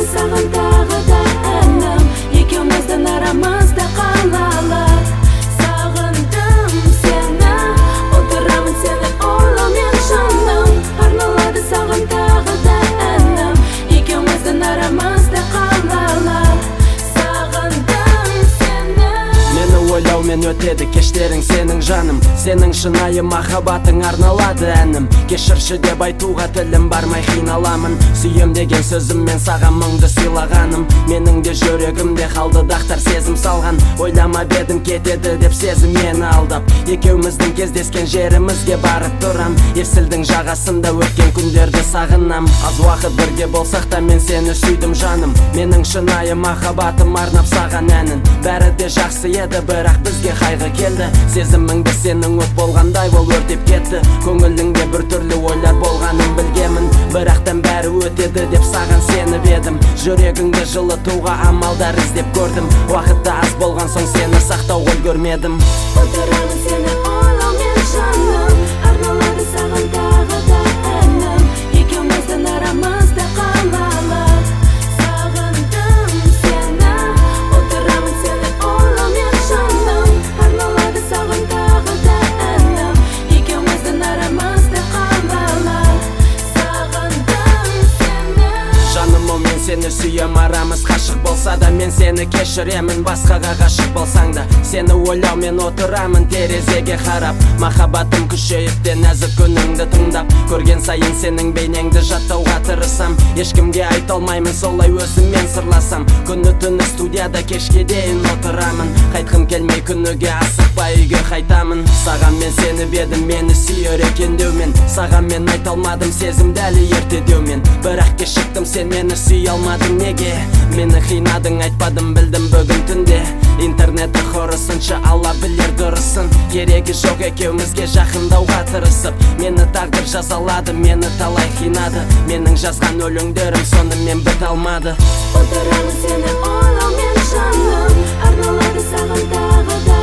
Арналады саған тағы да әнім, екеуміздің арамызда қалалар. Сағындым сені, отырамын сені ойлаумен жаным. Арналады саған тағы да әнім, екеуміздің арамызда қалалар. Сағындым сені. Мені ойлаумен өтеді кештерің сенің жаным, сенің шынайы махаббатың арналады әнім. Кешірші деп айтуға тілім бармай қиналамын, сүйем деген сөзіммен саған мұңды сыйлағаным. Менің де жүрегімде қалды дақтар сезім салған, ойламап едім кетеді деп сезім мені алдап. Екеуміздің кездескен жерімізге барып тұрам, есілдің жағасында өткен күндерді сағынам. Аз уақыт бірге болсақ та мен сені сүйдім жаным, менің шынайы махаббатым арнап саған әнін. Бәрі де жақсы еді, бірақ бізге қайғы келді, сезіміңді сенің от болғандай ол өртеп кетті. Көңіліңде бір түрлі ойлар болғанын білгемін, бірақтан бәрі өтеді деп саған сеніп едім. Жүрегіңді жылытуға амалдар іздеп көрдім, уақытты аз болған соң сені сақтауға үлгермедім. Отырамын сені ойлаумен жаным, арналады саған тағы да әнім, екеуміздің арамызда қалалар. Сағындым сені, отырамын сені ойлаумен жаным, арналады саған тағы да әнім, екеуміздің арамызда қалалар. Сағындым сені. Жаным, мен сені сүйем, арамыз қашық болса да мен сені кешіремін, басқаға ғашық болсаң да. Сені ойлаумен отырамын терезеге қарап, махаббатым күшейіп те нәзік үніңді тыңдап. Көрген сайын сенің бейнеңді жаттауға тырысам, ешкімге айта алмаймын солай өзіммен сырласам. Күні түні студияда кешке дейін отырамын, қайтқым келмей күніге асықпай үйге қайтамын. Саған мен сені бедім, мені сүйер екен деумен, саған мен айта алмадым сезімді әлі ерте деумен. Бірақ кешіктім, сен мені сүйе алмадың неге? Мені қинадың, айтпадым, білдім бүгін түнде. Интернетті қорысынша алла білер дұрысын, керегі жоқ екеумізге жақындауға тырысып. Мені тағдыр жазалады, мені талай қинады, менің жазған өлеңдерім сонымен біте алмады. Отырамын сені ойлаумен жаным, арналады саған тағы да